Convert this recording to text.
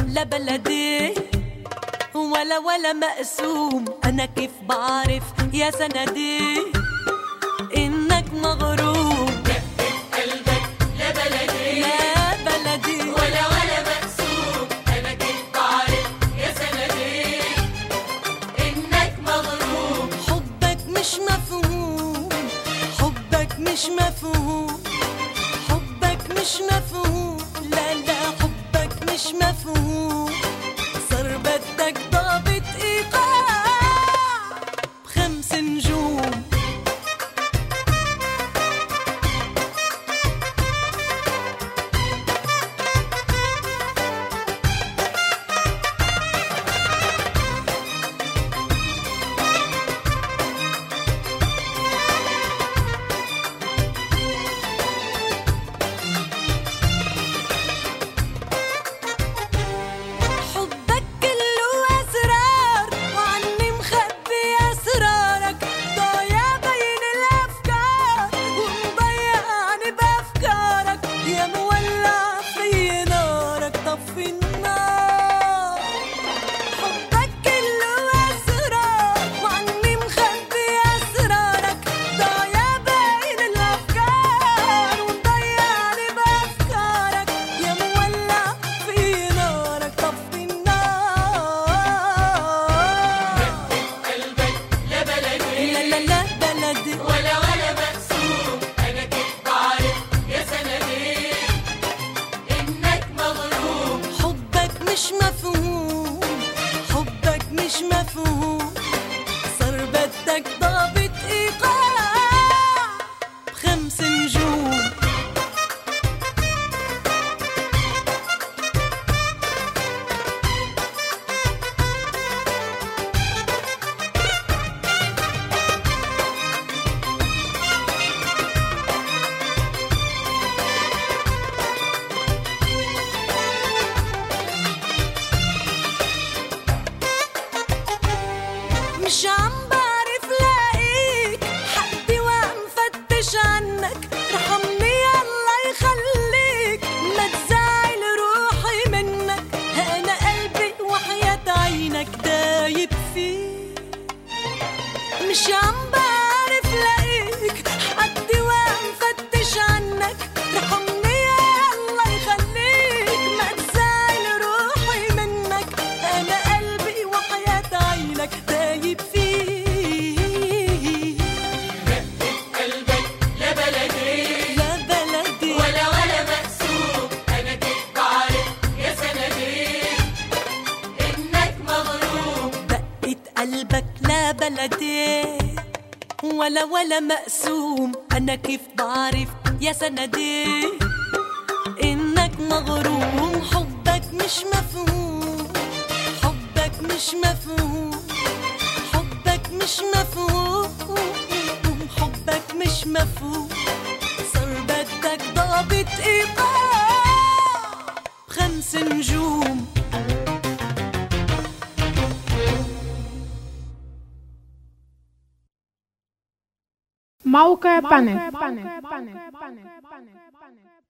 لا بلدي ولا مقسوم. أنا كيف بعرف يا سندي إنك مغروم؟ دقة قلبك لا بلدي لا بلدي ولا مقسوم. أنا كيف بعرف يا سندي إنك مغروم. حبك مش مفهوم، حبك مش مفهوم، حبك مش مفهوم، لا لا حبك مش مفهوم. صار بدك ضابط إيقاع ب5 نجوم. مش عم بعرف لاقيك حدي ومفتش عنك. رحمني الله يخليك ما تزعل روحي منك. أنا قلبي وحياة عينك دايب فيك. مش عم بعرف لاقيك حدي ومفتش عنك. رحمني الله يخليك ما تزعل روحي منك. أنا قلبي وحياة عينك دايب فيك. دقة قلبك لا بلدي لا بلدي ولا مقسوم. أنا كيف بعرف يا سندي إنك مغروم. دقة قلبك لا بلدي ولا مقسوم. أنا كيف بعرف يا سندي إنك مغروم. حبك مش مفهوم، حبك مش مفهوم، حبك مش مفهوم، حبك مش مفهوم. صار بدك ضابط إيقاع ب5 نجوم. موقع بانك.